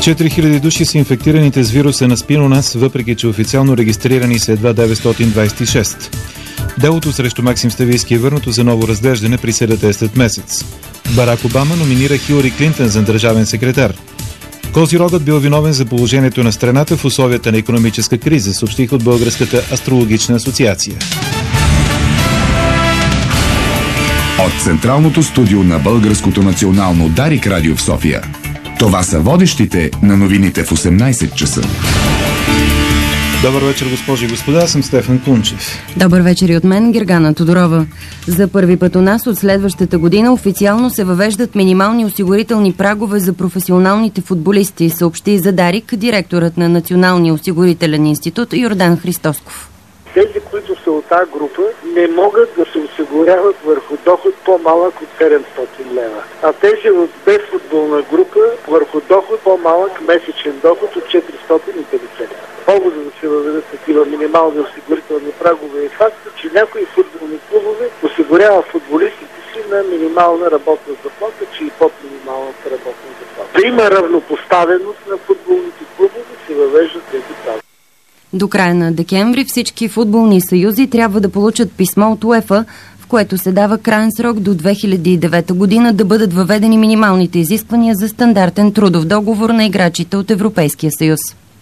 4000 души са инфектираните с вируса на спинонас, въпреки че официално регистрирани са едва 926. Делото срещу Максим Ставийски е върнато за ново разглеждане, присъдата е след месец. Барак Обама номинира Хилари Клинтън за държавен секретар. Козирогът бил виновен за положението на страната в условията на икономическа криза, съобщих от Българската астрологична асоциация. От централното студио на Българското национално Дарик радио в София. Това са водещите на новините в 18 часа. Добър вечер, госпожи и господа, аз съм Стефан Кунчев. Добър вечер и от мен, Гергана Тодорова. За първи път у нас от следващата година официално се въвеждат минимални осигурителни прагове за професионалните футболисти, съобщи за Дарик директорът на Националния осигурителен институт Йордан Христосков. Тези, които са от А група, не могат да се осигуряват върху доход по-малък от 700 лева. А тези от Б футболна група върху доход по-малък месечен доход от 450 лева. Повода да се въведат такива минимални осигурителни прагове е факта, че някои футболни клубове осигурява футболистите си на минимална работна заплата, че и под минималната работна заплата. Да има равнопоставеност на футболните клубове, се въвеждат тези прагове. До края на декември всички футболни съюзи трябва да получат писмо от УЕФА, в което се дава крайен срок до 2009 година да бъдат въведени минималните изисквания за стандартен трудов договор на играчите от Европейския съюз.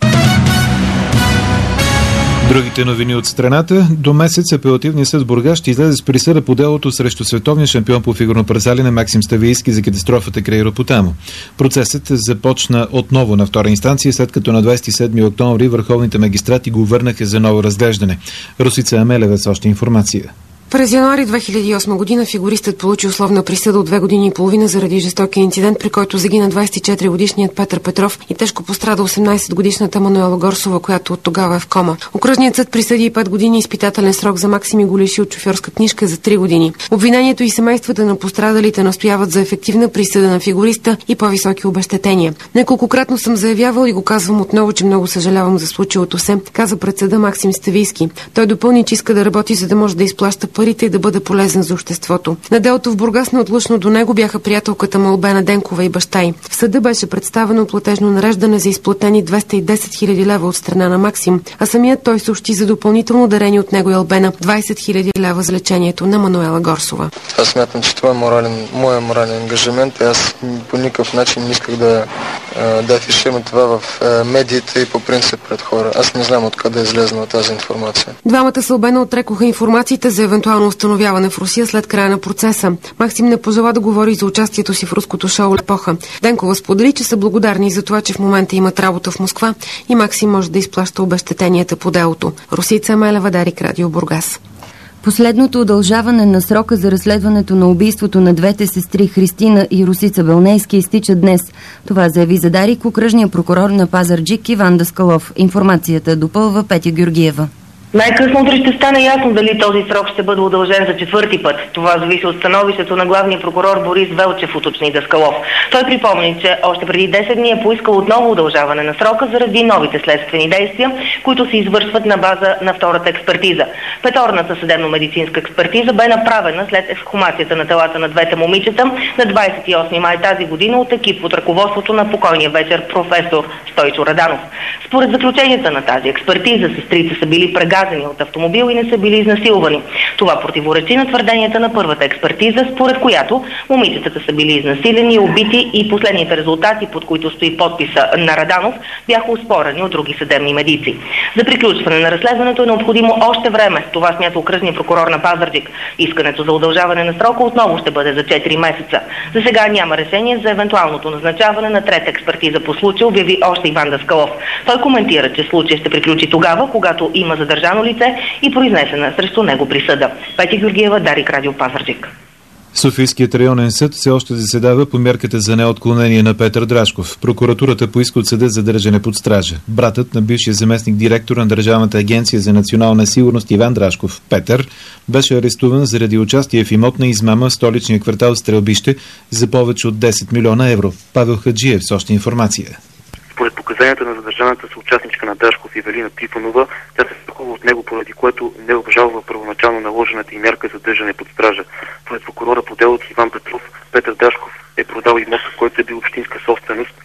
Другите новини от страната. До месец апелативният съд в Бургас ще излезе с присъда по делото срещу световния шампион по фигурно парзалене Максим Ставийски за катастрофата край Ропотамо. Процесът започна отново на втора инстанция, след като на 27 октомври върховните магистрати го върнаха за ново разглеждане. Росица Амелева с още информация. През януари 2008 година фигуристът получи условна присъда от 2 години и половина заради жестокия инцидент, при който загина 24-годишният Петър Петров и тежко пострада 18-годишната Мануела Горсова, която от тогава е в кома. Окръжният съд присъди и 5 години изпитателен срок за Максим и го лиши от шофьорска книжка за 3 години. Обвинението и семействата на пострадалите настояват за ефективна присъда на фигуриста и по-високи обезщетения. Неколкократно съм заявявал и го казвам отново, че много съжалявам за случилото се, каза пред съда Максим Ставийски. Той допълни, че иска да работи, за да може да изплаща парите и да бъде полезен за обществото. На делото в Бургас неотлъчно до него бяха приятелката му Албена Денкова и баща й. В съда беше представено платежно нареждане за изплатени 210 000 лева от страна на Максим, а самият той съобщи за допълнително дарение от него и Албена 20 000 лева за лечението на Мануела Горсова. Аз смятам, че това е моя морален ангажимент и аз по никакъв начин не исках да афиширам това в медиите и по принцип пред хора. Аз не знам откъде е излезнала тази информация. Двамата с Албена отрекоха информациите за евентуално установяване в Русия след края на процеса. Максим не пожела да говори за участието си в руското шоу Лепоха. Денкова сподели, че са благодарни за това, че в момента имат работа в Москва и Максим може да изплаща обезщетенията по делото. Русица Амелева, Дарик радио Бургас. Последното удължаване на срока за разследването на убийството на двете сестри Христина и Росица Белнейски изтича днес. Това заяви за Дарик окръжния прокурор на Пазарджик Иван Даскалов. Информацията допълва Петя Георгиева. Най-късно утре ще стане ясно дали този срок ще бъде удължен за 4-ти път. Това зависи от становището на главния прокурор Борис Велчев, уточни Даскалов. Той припомни, че още преди 10 дни е поискал отново удължаване на срока заради новите следствени действия, които се извършват на база на втората експертиза. Петорната съдебно-медицинска експертиза бе направена след ексхумацията на телата на двете момичета на 28 май тази година от екип от ръководството на покойния вечер професор Стойчо Раданов. Според заключенията на тази експертиза, сестрите са били прегазени от автомобил и не са били изнасилвани. Това противоречи на твърденията на първата експертиза, според която момичетата са били изнасилени и убити и последните резултати, под които стои подписа на Раданов, бяха оспорени от други съдебни медици. За приключване на разследването е необходимо още време. Това смята окръжния прокурор на Пазарджик. Искането за удължаване на срока отново ще бъде за 4 месеца. За сега няма решение за евентуалното назначаване на трета експертиза по случая, обяви още Иван Даскалов. Той коментира, че случай ще приключи тогава, когато има задържано лице и произнесена срещу него присъда. Петя Георгиева, Дарик радио Пазарджик. Софийският районен съд все още заседава по мярката за неотклонение на Петър Драшков. Прокуратурата поиска от съда задържане под стража. Братът на бившия заместник директор на Държавната агенция за национална сигурност Иван Драшков, Петър, беше арестуван заради участие в имотна измама в столичния квартал Стрелбище за повече от 10 милиона евро. Павел Хаджиев с още информация. Според показанията на задържаната съучастничка на Драшков Ивелина Трифонова, тя се страхува от него, поради което не обжалва първоначално наложената и мярка за държане под стража. Според прокурора по делото Иван Петров, Петър Драшков е продал имот, който е бил общинска собственост, а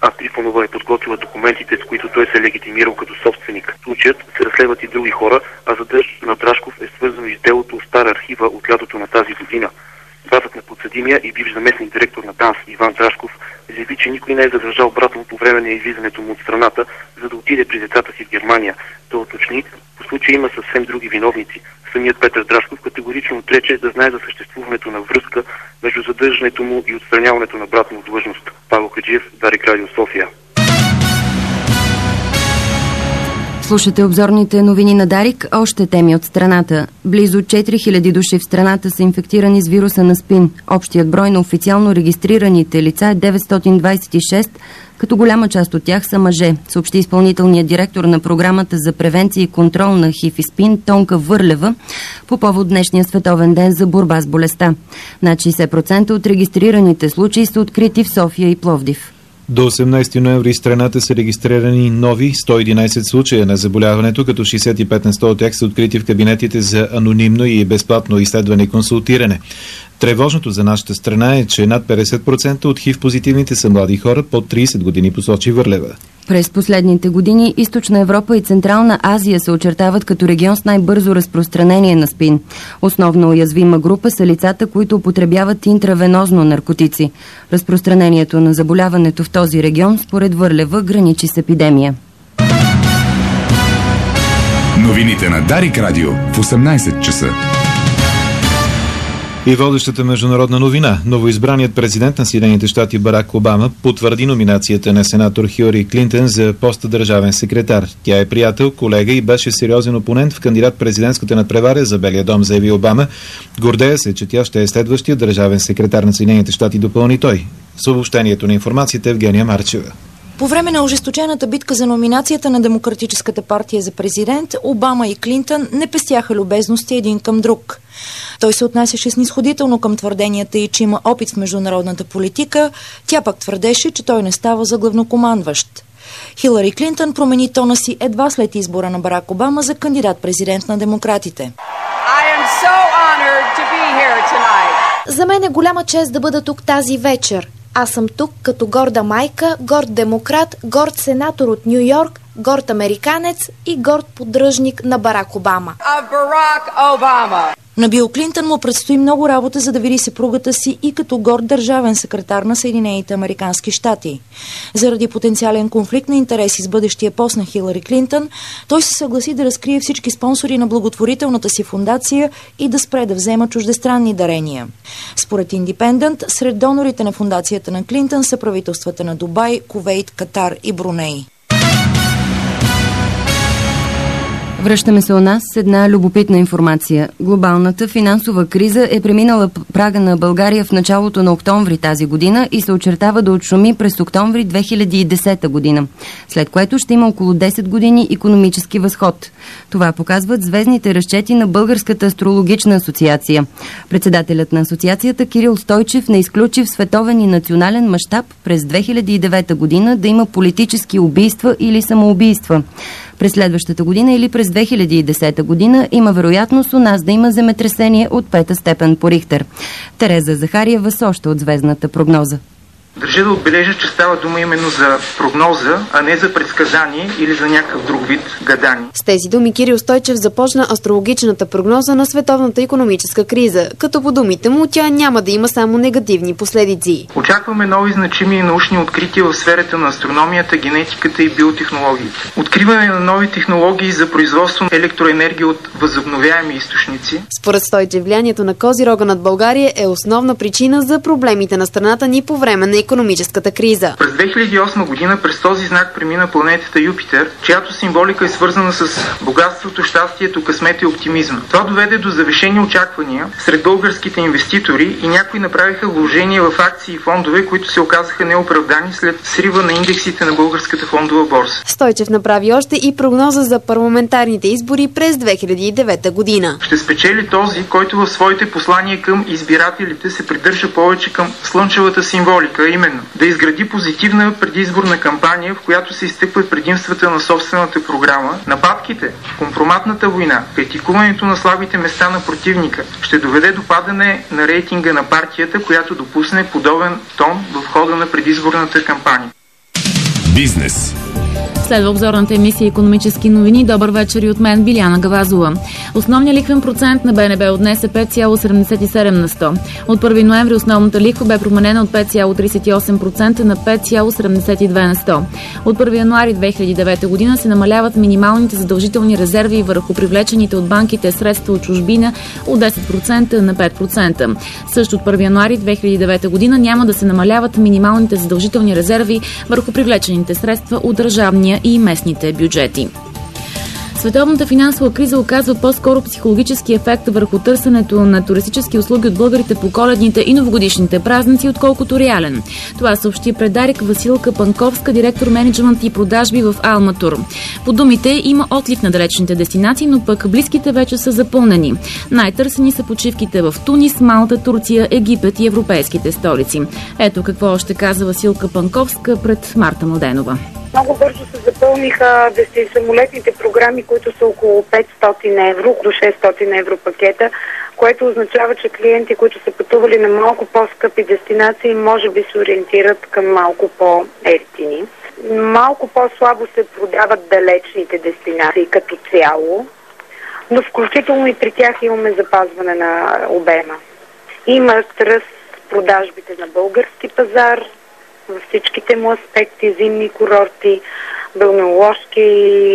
а Трифонова е подготвила документите, с които той се легитимирал като собственик. Случаят се разследват и други хора, а задържането на Драшков е свързано и с делото Стара архива от лятото на тази година. Братът на подсъдимия и бивш заместник директор на ДАНС Иван Драшков заяви, че никой не е задържал брат му по време на излизането му от страната, за да отиде при децата си в Германия. Той уточни, по случай има съвсем други виновници. Самият Петър Драшков категорично отрече да знае за съществуването на връзка между задържането му и отстраняването на брат му от длъжност. Павел Хаджиев, Дарик Радио София. Слушате обзорните новини на Дарик. Още теми от страната. Близо 4000 души в страната са инфектирани с вируса на СПИН. Общият брой на официално регистрираните лица е 926, като голяма част от тях са мъже, съобщи изпълнителният директор на програмата за превенция и контрол на ХИВ и СПИН Тонка Върлева по повод днешния световен ден за борба с болестта. Над 60% от регистрираните случаи са открити в София и Пловдив. До 18 ноември страната са регистрирани нови 111 случая на заболяването, като 65% от тях са открити в кабинетите за анонимно и безплатно изследване и консултиране. Тревожното за нашата страна е, че над 50% от ХИВ-позитивните са млади хора под 30 години, посочи Върлева. През последните години Източна Европа и Централна Азия се очертават като регион с най-бързо разпространение на СПИН. Основно уязвима група са лицата, които употребяват интравенозно наркотици. Разпространението на заболяването в този регион, според Върлева, граничи с епидемия. Новините на Дарик Радио в 18 часа. И водещата международна новина. Новоизбраният президент на Съединените щати Барак Обама потвърди номинацията на сенатор Хилари Клинтън за поста държавен секретар. Тя е приятел, колега и беше сериозен опонент в кандидат-президентската надпревара за Белия дом, заяви Обама. Гордея се, че тя ще е следващия държавен секретар на Съединените щати, допълни той. Съобщението на информацията Евгения Марчева. По време на ожесточената битка за номинацията на Демократическата партия за президент, Обама и Клинтън не пестяха любезности един към друг. Той се отнасяше снисходително към твърденията и, че има опит в международната политика, тя пък твърдеше, че той не става за главнокомандващ. Хилари Клинтън промени тона си едва след избора на Барак Обама за кандидат-президент на демократите. За мен е голяма чест да бъда тук тази вечер. Аз съм тук като горда майка, горд демократ, горд сенатор от Ню Йорк, горд американец и горд поддръжник на Барак Обама. На Бил Клинтън му предстои много работа, за да види съпругата си и като горд държавен секретар на Съединените американски щати. Заради потенциален конфликт на интереси с бъдещия пост на Хилари Клинтън, той се съгласи да разкрие всички спонсори на благотворителната си фундация и да спре да взема чуждестранни дарения. Според Индипендент, сред донорите на фундацията на Клинтън са правителствата на Дубай, Кувейт, Катар и Бруней. Връщаме се у нас с една любопитна информация. Глобалната финансова криза е преминала прага на България в началото на октомври тази година и се очертава да отшуми през октомври 2010 година, след което ще има около 10 години икономически възход. Това показват звездните разчети на Българската астрологична асоциация. Председателят на асоциацията Кирил Стойчев не изключи в световен и национален мащаб през 2009 година да има политически убийства или самоубийства. През следващата година или през 2010 година има вероятност у нас да има земетресение от 5-та степен по Рихтер. Тереза Захариева с още от звездната прогноза. Държа да отбележа, че става дума именно за прогноза, а не за предсказание или за някакъв друг вид гадание. С тези думи Кирил Стойчев започна астрологичната прогноза на световната икономическа криза, като по думите му тя няма да има само негативни последици. Очакваме нови значими научни открития в сферата на астрономията, генетиката и биотехнологиите. Откриване на нови технологии за производство на електроенергия от възобновяеми източници. Според Стойчев, влиянието на Козирога над България е основна причина за проблемите на страната ни по време на икономическата криза. През 2008 година през този знак премина планетата Юпитер, чиято символика е свързана с богатството, щастието, късмета и оптимизма. Това доведе до завишени очаквания сред българските инвеститори и някои направиха вложения в акции и фондове, които се оказаха неоправдани след срива на индексите на българската фондова борса. Стойчев направи още и прогноза за парламентарните избори през 2009 година. Ще спечели този, който в своите послания към избирателите се придържа повече към слънчевата символика, именно да изгради позитивна предизборна кампания, в която се изтъкват предимствата на собствената програма. Нападките, компроматната война, критикуването на слабите места на противника ще доведе до падане на рейтинга на партията, която допусне подобен тон в хода на предизборната кампания. Бизнес. Следва обзорната емисия "Икономически новини". Добър вечер и от мен, Биляна Гавазова. Основният лихвен процент на БНБ от днес е 5,77 на 100. От 1 ноември основната лихва бе променена от 5,38% на 5,72 на 100. От 1 януари 2009 година се намаляват минималните задължителни резерви върху привлечените от банките средства от чужбина от 10% на 5%. Също от 1 януари 2009 година няма да се намаляват минималните задължителни резерви върху привлечените средства от държавния и местните бюджети. Световната финансова криза оказва по-скоро психологически ефект върху търсенето на туристически услуги от българите по коледните и новогодишните празници, отколкото реален. Това съобщи пред Дарик Василка Панковска, директор мениджмънт и продажби в Алматур. По думите, има отлив на далечните дестинации, но пък близките вече са запълнени. Най-търсени са почивките в Тунис, Малта, Турция, Египет и европейските столици. Ето какво още каза Василка Панковска пред Марта Младенова. Много бързо се запълниха самолетните програми, които са около 500 евро до 600 евро пакета, което означава, че клиенти, които са пътували на малко по-скъпи дестинации, може би се ориентират към малко по-евтини. Малко по-слабо се продават далечните дестинации като цяло, но включително и при тях имаме запазване на обема. Има ръст продажбите на български пазар във всичките му аспекти, зимни курорти, балнеоложки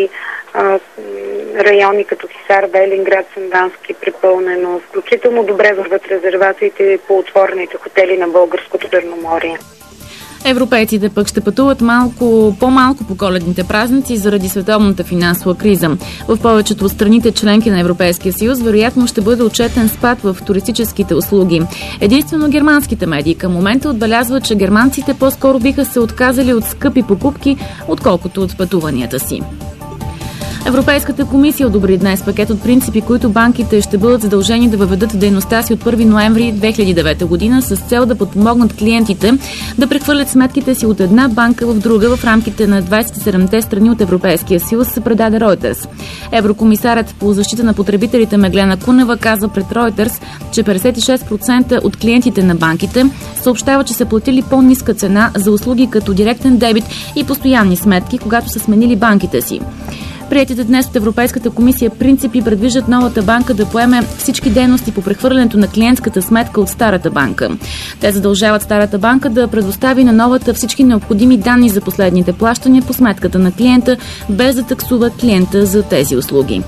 райони като Хисар, Велинград, Сандански препълнено. Включително добре върват резервациите по отворените хотели на българското Черноморие. Европейците пък ще пътуват по-малко по коледните празници заради световната финансова криза. В повечето от страните членки на Европейския съюз вероятно ще бъде отчетен спад в туристическите услуги. Единствено германските медии към момента отбелязват, че германците по-скоро биха се отказали от скъпи покупки, отколкото от пътуванията си. Европейската комисия одобри днес пакет от принципи, които банките ще бъдат задължени да въведат в дейността си от 1 ноември 2009 година с цел да подпомогнат клиентите да прехвърлят сметките си от една банка в друга в рамките на 27-те страни от Европейския съюз, се предаде Reuters. Еврокомисарят по защита на потребителите Меглена Кунева каза пред Reuters, че 56% от клиентите на банките съобщават, че са платили по-ниска цена за услуги като директен дебит и постоянни сметки, когато са сменили банките си. Приетите днес от Европейската комисия принципи предвиждат новата банка да поеме всички дейности по прехвърлянето на клиентската сметка от старата банка. Те задължават старата банка да предостави на новата всички необходими данни за последните плащания по сметката на клиента, без да таксува клиента за тези услуги.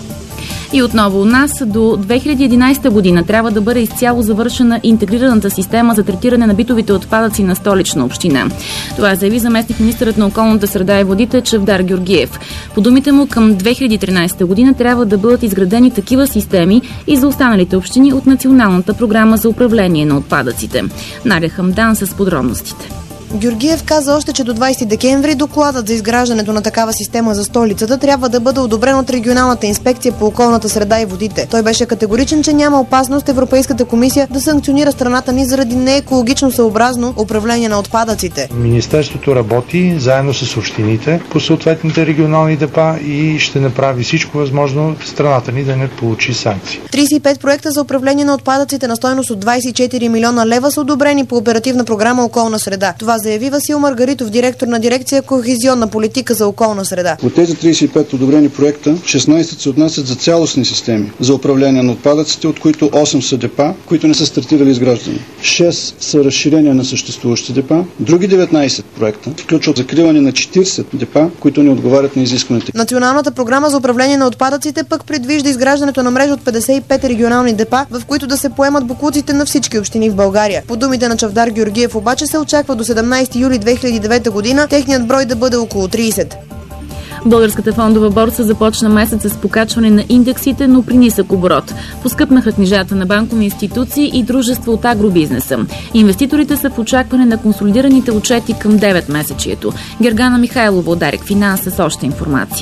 И отново у нас до 2011 година трябва да бъде изцяло завършена интегрираната система за третиране на битовите отпадъци на Столична община. Това заяви заместник-министърът на околната среда и водите Чавдар Георгиев. По думите му, към 2013 година трябва да бъдат изградени такива системи и за останалите общини от Националната програма за управление на отпадъците. Надя Хамдан с подробностите. Георгиев каза още, че до 20 декември докладът за изграждането на такава система за столицата трябва да бъде одобрен от Регионалната инспекция по околната среда и водите. Той беше категоричен, че няма опасност Европейската комисия да санкционира страната ни заради неекологично съобразно управление на отпадъците. Министерството работи заедно с общините по съответните регионални депа и ще направи всичко възможно страната ни да не получи санкции. 35 проекта за управление на отпадъците на стойност от 24 милиона лева са одобрени по оперативна програма Околна среда. Това заяви Васил Маргаритов, директор на дирекция Кохезионна политика за околна среда. От тези 35 одобрени проекта, 16 се отнасят за цялостни системи за управление на отпадъците, от които 8 са депа, които не са стартирали изграждане. 6 са разширения на съществуващи депа. Други 19 проекта включват закриване на 40 депа, които не отговарят на изискването. Националната програма за управление на отпадъците пък предвижда изграждането на мрежа от 55 регионални депа, в които да се поемат боклуците на всички общини в България. По думите на Чавдар Георгиев обаче се очаква до 17 юли 2009 година техният брой да бъде около 30. Българската фондова борса започна месец с покачване на индексите, но при нисък оборот. Поскъпнаха книжата на банкови институции и дружества от агробизнеса. Инвеститорите са в очакване на консолидираните отчети към 9 месечието. Гергана Михайлова от Дарик Финанс с още информация.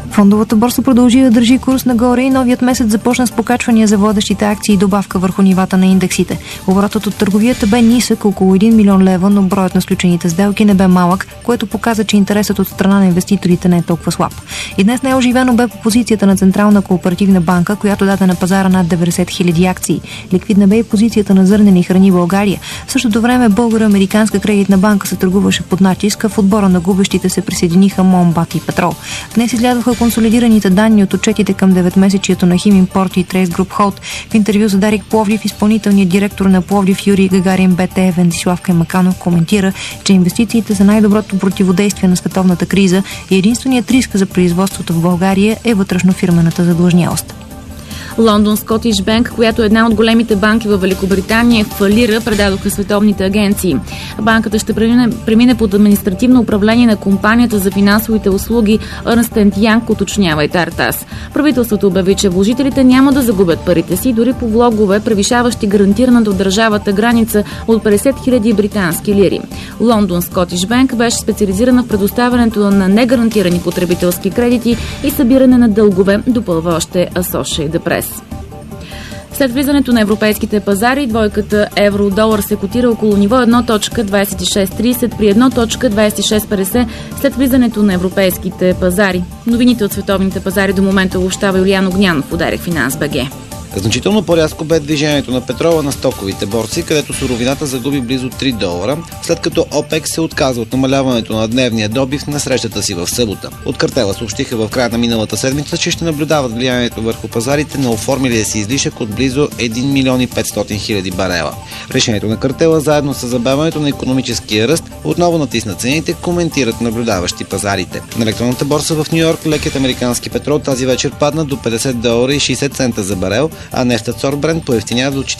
Фондовата борса продължи да държи курс нагоре и новият месец започна с покачвания за водещите акции и добавка върху нивата на индексите. Оборотът от търговията бе нисък, около 1 милион лева, но броят на сключените сделки не бе малък, което показа, че интересът от страна на инвеститорите не е толкова слаб. И днес най-оживено бе по позицията на Централна кооперативна банка, която даде на пазара над 90 000 акции. Ликвидна бе и позицията на зърнени храни България. В същото време Българо-американска кредитна банка се търгуваше под натиск, а в отбора на губещите се присъединиха Момбат и Петрол. Днес излязоха консолидираните данни от отчетите към 9-месечието на Химимпорт и Трейс Груп Холд. В интервю за Дарик Пловдив изпълнителният директор на Пловдив Юрий Гагарин БТ Венцислав Каймаканов коментира, че инвестициите са най-доброто противодействие на световната криза и единственият риск за производството в България е вътрешнофирмената задлъжнялост. Лондон Скотиш Банк, която е една от големите банки в Великобритания, фалира, предадоха световните агенции. Банката ще премине под административно управление на компанията за финансовите услуги Ernst & Young, уточнява и Тартас. Правителството обяви, че вложителите няма да загубят парите си, дори по влогове, превишаващи гарантираната от държавата граница от 50 000 британски лири. Лондон Скотиш Банк беше специализирана в предоставянето на негарантирани потребителски кредити и събиране на дългове, допълва още Associated Press. След влизането на европейските пазари, двойката евро-долар се котира около ниво 1.2630 при 1.2650 след влизането на европейските пазари. Новините от световните пазари до момента обобщава Юлиан Огнянов, Дарик Финанс БГ. Значително по-рязко бе движението на петрола на стоковите борси, където суровината загуби близо $3, след като ОПЕК се отказа от намаляването на дневния добив на срещата си в събота. От картела съобщиха в края на миналата седмица, че ще наблюдават влиянието върху пазарите на оформилия си излишък от близо 1 500 000 барела. Решението на картела, заедно с забавянето на икономическия ръст, отново натисна цените, коментират наблюдаващи пазарите. На електронната борса в Нью-Йорк лекият американски петрол тази вечер падна до $50.60 за барел, а нефтът Сор Брент поевтиня до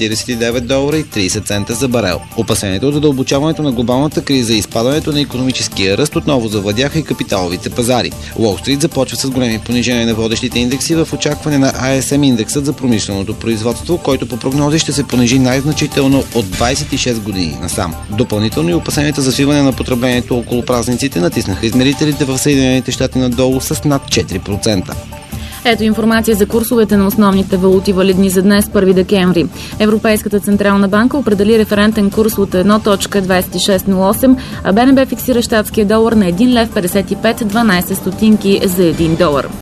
$49.30 за барел. Опасението от задълбочаването на глобалната криза и изпадането на икономическия ръст отново завладяха и капиталовите пазари. Уолл Стрит започва с големи понижения на водещите индекси в очакване на ISM индексът за промишленото производство, който по прогнози ще се понижи най-значително от 26 години насам. Допълнително и опасенията за свиване на потреблението около празниците натиснаха измерителите в Съединените щати надолу с над 4%. Ето информация за курсовете на основните валути, валидни за днес, 1 декември. Европейската централна банка определи референтен курс от 1.2608, а БНБ фиксира щатския долар на 1 лев 55 12 стотинки за $1.